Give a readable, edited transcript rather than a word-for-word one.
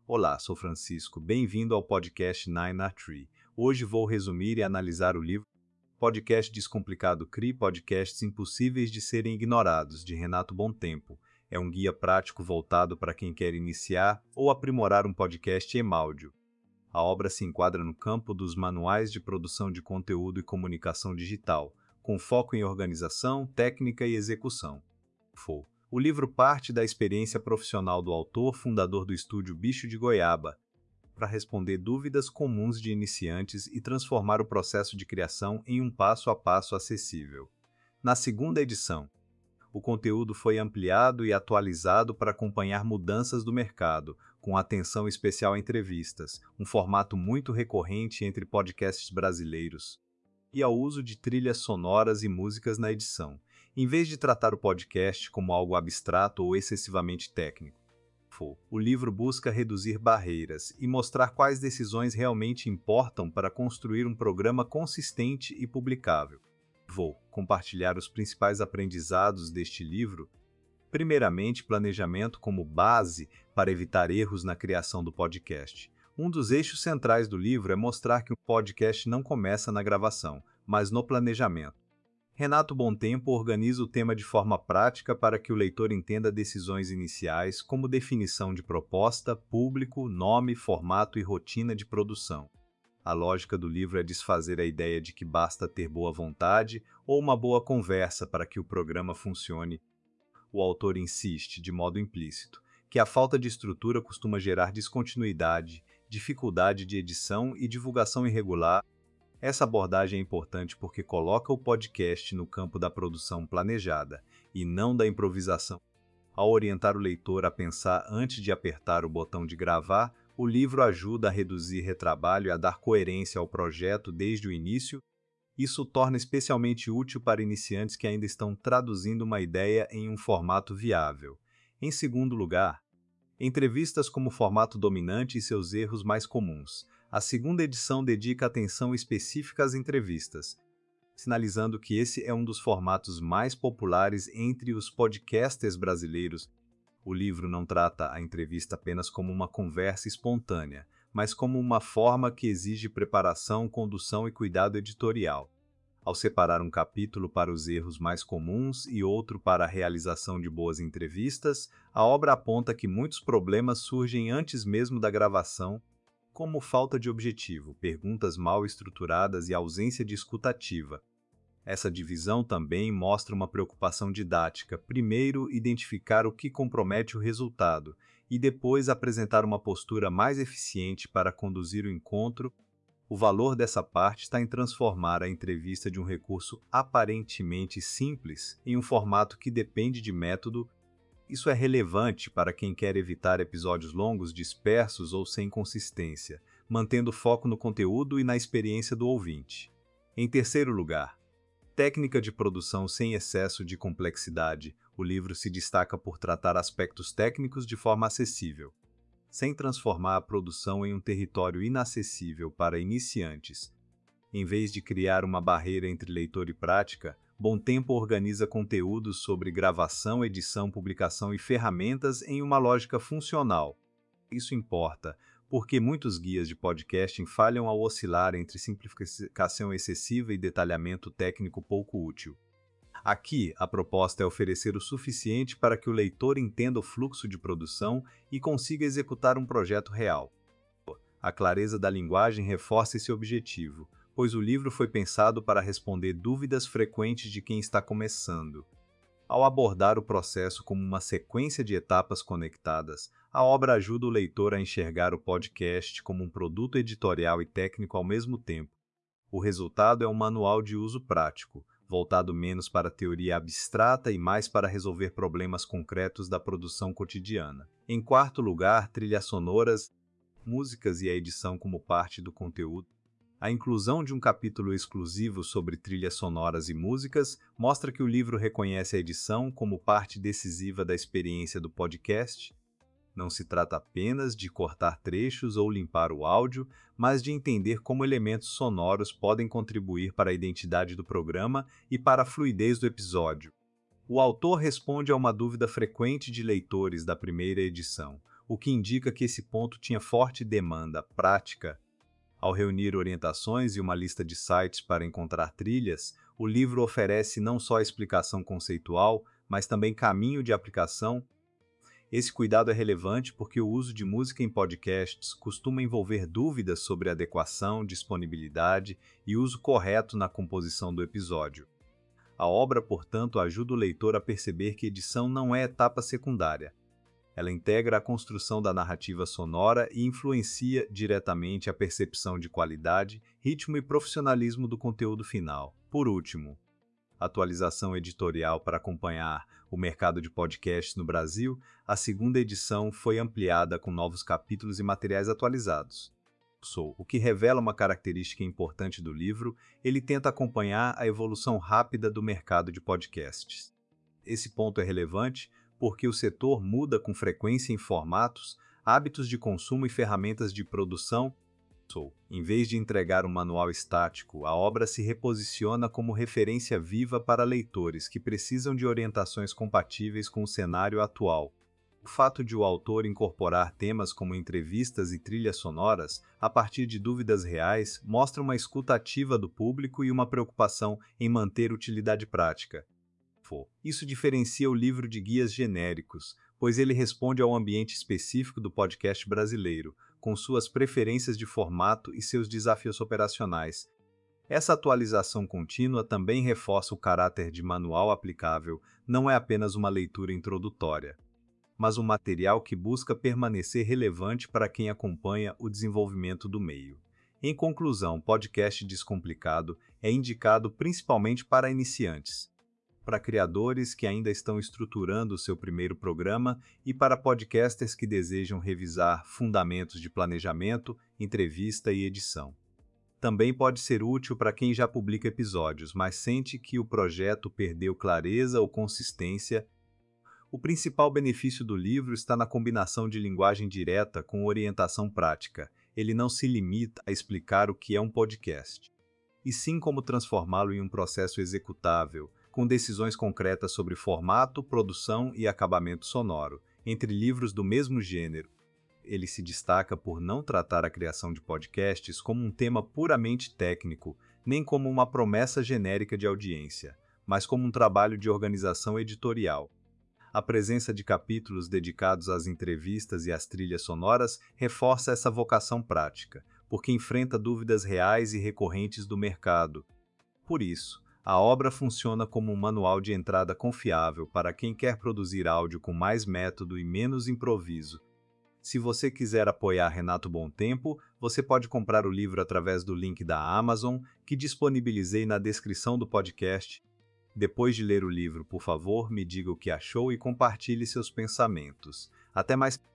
Olá, sou Francisco. Bem-vindo ao podcast Nine a Tree. Hoje vou resumir e analisar o livro Podcast Descomplicado CRI, Podcasts Impossíveis de Serem Ignorados, de Renato Bontempo. É um guia prático voltado para quem quer iniciar ou aprimorar um podcast em áudio. A obra se enquadra no campo dos manuais de produção de conteúdo e comunicação digital, com foco em organização, técnica e execução. O livro parte da experiência profissional do autor, fundador do estúdio Bicho de Goiaba, para responder dúvidas comuns de iniciantes e transformar o processo de criação em um passo a passo acessível. Na segunda edição, o conteúdo foi ampliado e atualizado para acompanhar mudanças do mercado, com atenção especial a entrevistas, um formato muito recorrente entre podcasts brasileiros, e ao uso de trilhas sonoras e músicas na edição, em vez de tratar o podcast como algo abstrato ou excessivamente técnico. O livro busca reduzir barreiras e mostrar quais decisões realmente importam para construir um programa consistente e publicável. Vou compartilhar os principais aprendizados deste livro. Primeiramente, planejamento como base para evitar erros na criação do podcast. Um dos eixos centrais do livro é mostrar que o podcast não começa na gravação, mas no planejamento. Renato Bontempo organiza o tema de forma prática para que o leitor entenda decisões iniciais, como definição de proposta, público, nome, formato e rotina de produção. A lógica do livro é desfazer a ideia de que basta ter boa vontade ou uma boa conversa para que o programa funcione. O autor insiste, de modo implícito, que a falta de estrutura costuma gerar descontinuidade, dificuldade de edição e divulgação irregular. Essa abordagem é importante porque coloca o podcast no campo da produção planejada e não da improvisação. Ao orientar o leitor a pensar antes de apertar o botão de gravar, o livro ajuda a reduzir retrabalho e a dar coerência ao projeto desde o início. Isso torna especialmente útil para iniciantes que ainda estão traduzindo uma ideia em um formato viável. Em segundo lugar, entrevistas como formato dominante e seus erros mais comuns. A segunda edição dedica atenção específica às entrevistas, sinalizando que esse é um dos formatos mais populares entre os podcasters brasileiros. O livro não trata a entrevista apenas como uma conversa espontânea, mas como uma forma que exige preparação, condução e cuidado editorial. Ao separar um capítulo para os erros mais comuns e outro para a realização de boas entrevistas, a obra aponta que muitos problemas surgem antes mesmo da gravação, como falta de objetivo, perguntas mal estruturadas e ausência de escuta ativa. Essa divisão também mostra uma preocupação didática: primeiro, identificar o que compromete o resultado, e depois apresentar uma postura mais eficiente para conduzir o encontro. O valor dessa parte está em transformar a entrevista de um recurso aparentemente simples em um formato que depende de método. Isso é relevante para quem quer evitar episódios longos, dispersos ou sem consistência, mantendo foco no conteúdo e na experiência do ouvinte. Em terceiro lugar, técnica de produção sem excesso de complexidade. O livro se destaca por tratar aspectos técnicos de forma acessível, sem transformar a produção em um território inacessível para iniciantes. Em vez de criar uma barreira entre leitor e prática, Bontempo organiza conteúdos sobre gravação, edição, publicação e ferramentas em uma lógica funcional. Isso importa, porque muitos guias de podcasting falham ao oscilar entre simplificação excessiva e detalhamento técnico pouco útil. Aqui, a proposta é oferecer o suficiente para que o leitor entenda o fluxo de produção e consiga executar um projeto real. A clareza da linguagem reforça esse objetivo, pois o livro foi pensado para responder dúvidas frequentes de quem está começando. Ao abordar o processo como uma sequência de etapas conectadas, a obra ajuda o leitor a enxergar o podcast como um produto editorial e técnico ao mesmo tempo. O resultado é um manual de uso prático, voltado menos para a teoria abstrata e mais para resolver problemas concretos da produção cotidiana. Em quarto lugar, trilhas sonoras, músicas e a edição como parte do conteúdo. A inclusão de um capítulo exclusivo sobre trilhas sonoras e músicas mostra que o livro reconhece a edição como parte decisiva da experiência do podcast. Não se trata apenas de cortar trechos ou limpar o áudio, mas de entender como elementos sonoros podem contribuir para a identidade do programa e para a fluidez do episódio. O autor responde a uma dúvida frequente de leitores da primeira edição: o que indica que esse ponto tinha forte demanda prática. Ao reunir orientações e uma lista de sites para encontrar trilhas, o livro oferece não só explicação conceitual, mas também caminho de aplicação. Esse cuidado é relevante porque o uso de música em podcasts costuma envolver dúvidas sobre adequação, disponibilidade e uso correto na composição do episódio. A obra, portanto, ajuda o leitor a perceber que edição não é etapa secundária. Ela integra a construção da narrativa sonora e influencia diretamente a percepção de qualidade, ritmo e profissionalismo do conteúdo final. Por último, atualização editorial para acompanhar o mercado de podcasts no Brasil, a segunda edição foi ampliada com novos capítulos e materiais atualizados. O que revela uma característica importante do livro, ele tenta acompanhar a evolução rápida do mercado de podcasts. Esse ponto é relevante porque o setor muda com frequência em formatos, hábitos de consumo e ferramentas de produção. Em vez de entregar um manual estático, a obra se reposiciona como referência viva para leitores que precisam de orientações compatíveis com o cenário atual. O fato de o autor incorporar temas como entrevistas e trilhas sonoras, a partir de dúvidas reais, mostra uma escuta ativa do público e uma preocupação em manter utilidade prática. Isso diferencia o livro de guias genéricos, pois ele responde ao ambiente específico do podcast brasileiro, com suas preferências de formato e seus desafios operacionais. Essa atualização contínua também reforça o caráter de manual aplicável, não é apenas uma leitura introdutória, mas um material que busca permanecer relevante para quem acompanha o desenvolvimento do meio. Em conclusão, o podcast Descomplicado é indicado principalmente para iniciantes, para criadores que ainda estão estruturando o seu primeiro programa e para podcasters que desejam revisar fundamentos de planejamento, entrevista e edição. Também pode ser útil para quem já publica episódios, mas sente que o projeto perdeu clareza ou consistência. O principal benefício do livro está na combinação de linguagem direta com orientação prática. Ele não se limita a explicar o que é um podcast, e sim como transformá-lo em um processo executável, com decisões concretas sobre formato, produção e acabamento sonoro. Entre livros do mesmo gênero, ele se destaca por não tratar a criação de podcasts como um tema puramente técnico, nem como uma promessa genérica de audiência, mas como um trabalho de organização editorial. A presença de capítulos dedicados às entrevistas e às trilhas sonoras reforça essa vocação prática, porque enfrenta dúvidas reais e recorrentes do mercado. Por isso, a obra funciona como um manual de entrada confiável para quem quer produzir áudio com mais método e menos improviso. Se você quiser apoiar Renato Bom Tempo, você pode comprar o livro através do link da Amazon, que disponibilizei na descrição do podcast. Depois de ler o livro, por favor, me diga o que achou e compartilhe seus pensamentos. Até mais!